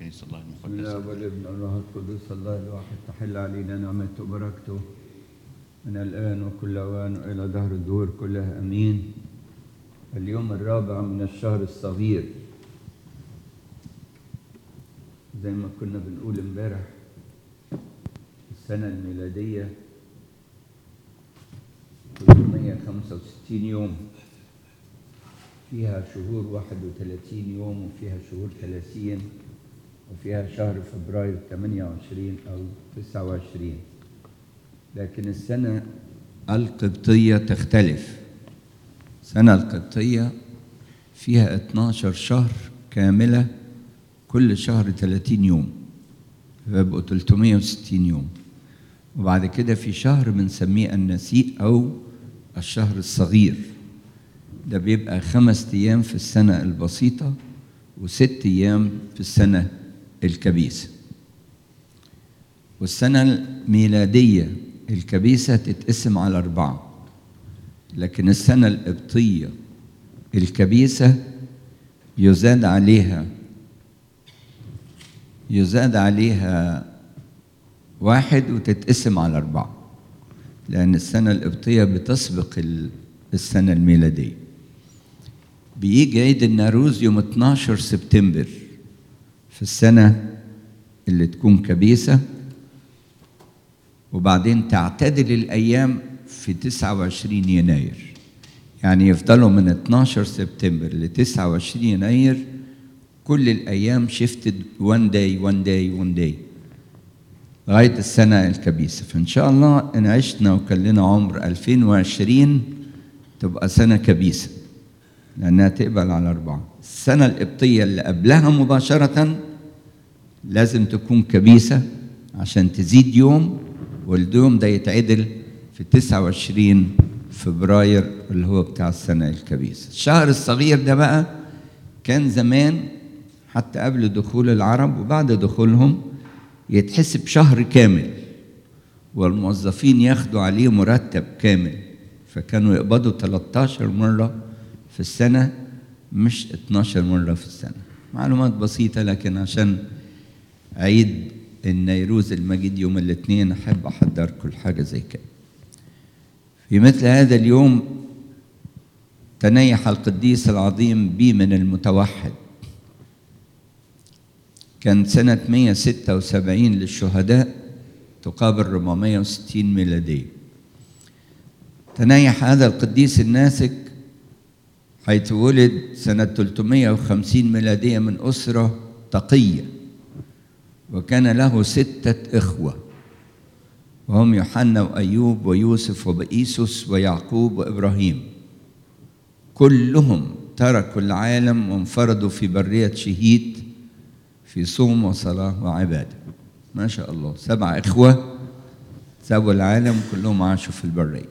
ثالث الله بسم المقدس. الله والابن والروح القدس الله الواحد تحل علينا نعمته وبركته من الآن وكل أوان وإلى دهر الدهور كلها أمين. اليوم الرابع من الشهر الصغير زي ما كنا بنقول امبارح. السنة الميلادية 365 يوم، فيها شهور 31 يوم وفيها شهور 30 وفيها شهر فبراير 28 أو 29. لكن السنة القبطية تختلف. السنة القبطية فيها 12 شهر كاملة، كل شهر 30 يوم، فيبقوا 360 يوم. وبعد كده في شهر بنسميه النسيء أو الشهر الصغير، ده بيبقى 5 أيام في السنة البسيطة و6 أيام في السنة الكبيسة. والسنة الميلادية الكبيسة تتقسم على 4، لكن السنة القبطية الكبيسة يزاد عليها 1 وتتقسم على 4، لأن السنة القبطية بتسبق السنة الميلادية. بيجي عيد الناروز يوم 12 سبتمبر في السنة اللي تكون كبيسة، وبعدين تعتدل الأيام في 29 يناير. يعني يفضلوا من 12 سبتمبر ل 29 يناير كل الأيام شفتد 1 day لغاية السنة الكبيسة. فإن شاء الله إن عشنا وكان لنا عمر 2020 تبقى سنة كبيسة، لأنها تقبل على 4. السنة القبطية اللي قبلها مباشرة لازم تكون كبيسة عشان تزيد يوم، واليوم ده يتعدل في 29 فبراير اللي هو بتاع السنة الكبيسة. الشهر الصغير ده بقى كان زمان حتى قبل دخول العرب وبعد دخولهم يتحسب شهر كامل، والموظفين ياخدوا عليه مرتب كامل، فكانوا يقبضوا 13 مرة في السنة مش 12 مرة في السنة. معلومات بسيطة، لكن عشان عيد النيروز المجيد يوم الاثنين أحب أحضر كل حاجة زي كده. في مثل هذا اليوم تنيح القديس العظيم بيمن المتوحد، كان سنة 176 للشهداء تقابل 460 ميلادية. تنيح هذا القديس الناسك حيث ولد سنة 350 ميلادية من أسرة تقية، وكان له 6 إخوة وهم يوحنا وأيوب ويوسف وبئيسوس ويعقوب وإبراهيم. كلهم تركوا العالم وانفردوا في برية شهيد في صوم وصلاة وعبادة. ما شاء الله، 7 إخوة سابوا العالم كلهم عاشوا في البرية،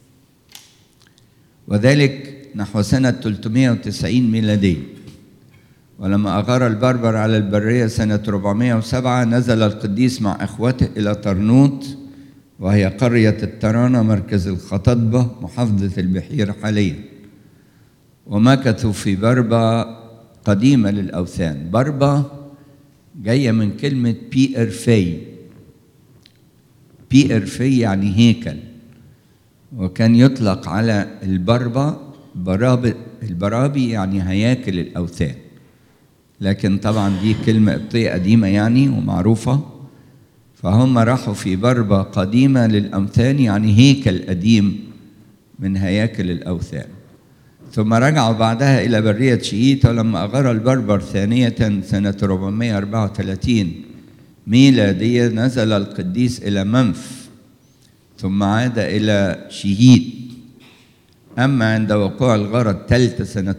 وذلك نحو سنة 390 ميلادية. ولما أغار البربر على البرية سنة 407 نزل القديس مع إخوته إلى طرنوط، وهي قرية الترانة مركز الخططبة محافظة البحيرة حاليا، ومكثوا في بربة قديمة للأوثان. بربة جاية من كلمة بيئر في يعني هيكل، وكان يطلق على البربة البرابي يعني هياكل الأوثان، لكن طبعا دي كلمة قبطية قديمة يعني ومعروفة. فهم راحوا في بربة قديمة للأوثان يعني هيكل قديم من هياكل الأوثان، ثم رجعوا بعدها إلى برية شييتا. ولما أغار البربر ثانية سنة 434 ميلادية نزل القديس إلى منف ثم عاد إلى شهيد. أما عند وقوع الغارة الثالثة سنة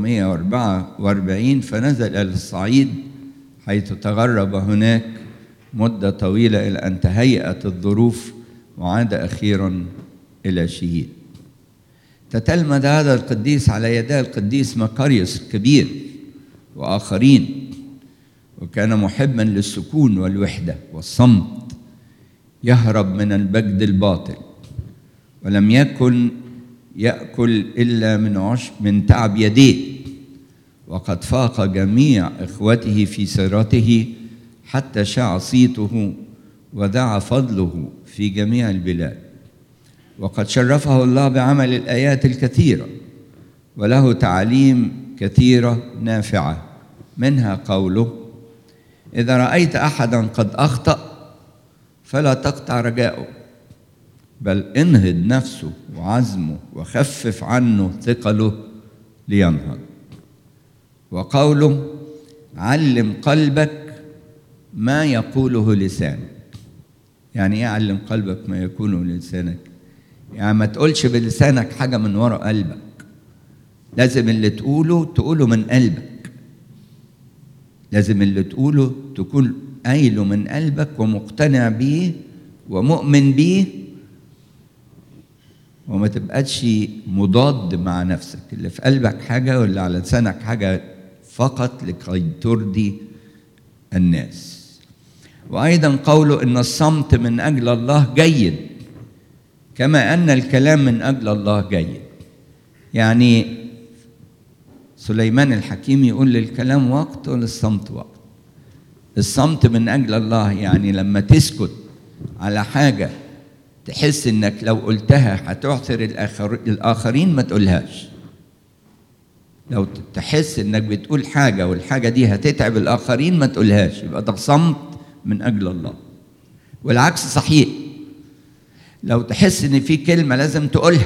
444 فنزل إلى الصعيد حيث تغرب هناك مدة طويلة إلى أن تهيأت الظروف وعاد أخيرا إلى شهيد. تتلمذ هذا القديس على يدي القديس مقاريوس الكبير وآخرين، وكان محبا للسكون والوحدة والصمت، يهرب من المجد الباطل، ولم يكن يأكل إلا من تعب يديه، وقد فاق جميع إخوته في سيرته حتى شاع صيته ودعا فضله في جميع البلاد. وقد شرفه الله بعمل الآيات الكثيرة، وله تعاليم كثيرة نافعة، منها قوله: إذا رأيت أحدا قد أخطأ فلا تقطع رجاءه، بل انهض نفسه وعزمه وخفف عنه ثقله لينهض. وقوله: علم قلبك ما يقوله لسانك. يعني ايه علم قلبك ما يقوله لسانك؟ يعني ما تقولش بلسانك حاجة من وراء قلبك، لازم اللي تقوله من قلبك، لازم اللي تقوله تكون قايله من قلبك ومقتنع بيه ومؤمن بيه، وما تبقاش مضاد مع نفسك، اللي في قلبك حاجة واللي على لسانك حاجة فقط لكي ترضي الناس. وأيضا قوله إن الصمت من أجل الله جيد كما أن الكلام من أجل الله جيد. يعني سليمان الحكيم يقول للكلام وقت وللصمت وقت. الصمت من أجل الله يعني لما تسكت على حاجة تحس إنك لو قلتها هتعثر الآخرين ما تقولهاش. لو تحس إنك بتقول حاجة والحاجة دي هتتعب الآخرين ما تقولهاش، يبقى ده صمت من أجل الله. والعكس صحيح، لو تحس إن في كلمة لازم تقولها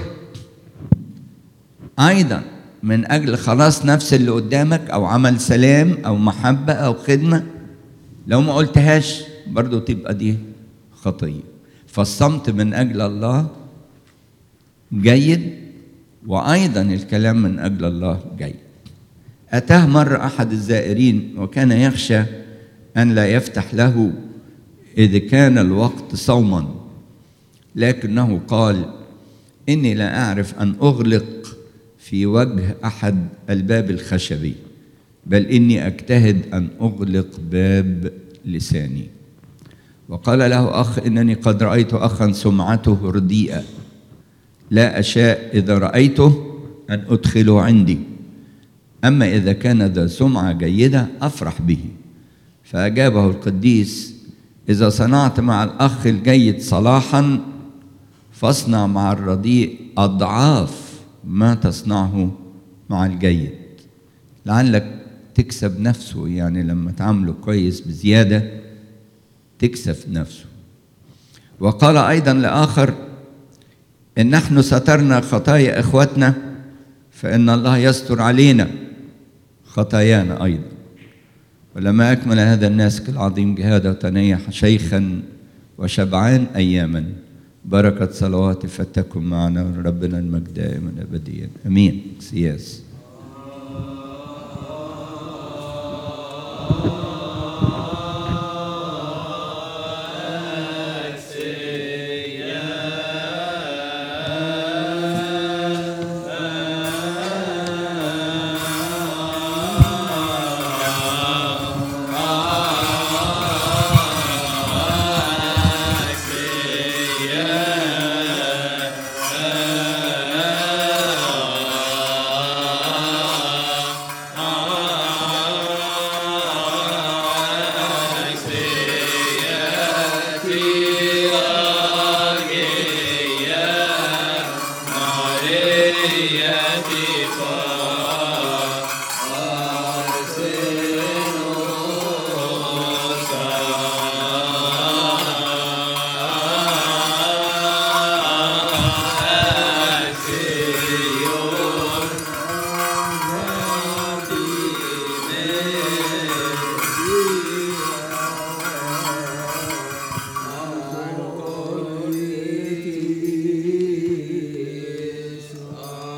أيضا من أجل خلاص نفس اللي قدامك أو عمل سلام أو محبة أو خدمة، لو ما قلتهاش برضو تبقى دي خطية. فالصمت من أجل الله جيد، وأيضا الكلام من أجل الله جيد. أتاه مرة أحد الزائرين وكان يخشى أن لا يفتح له إذ كان الوقت صوما، لكنه قال: إني لا أعرف أن أغلق في وجه أحد الباب الخشبي، بل إني أجتهد أن أغلق باب لساني. وقال له أخ: إنني قد رأيت أخا سمعته رديئة، لا أشاء إذا رأيته أن أدخله عندي، أما إذا كان ذا سمعة جيدة أفرح به. فأجابه القديس: إذا صنعت مع الأخ الجيد صلاحا فاصنع مع الرديء أضعاف ما تصنعه مع الجيد، لعلك تكسب نفسه. يعني لما تعمله كويس بزيادة تكسب نفسه. وقال أيضا لآخر: إن نحن سترنا خطايا إخوتنا فإن الله يستر علينا خطايانا أيضا. ولما أكمل هذا الناسك العظيم جهاده تنيح شيخا وشبعان أياما، بركة صلواتي فتكن معنا، ربنا المجد دائما أبديا آمين. سياس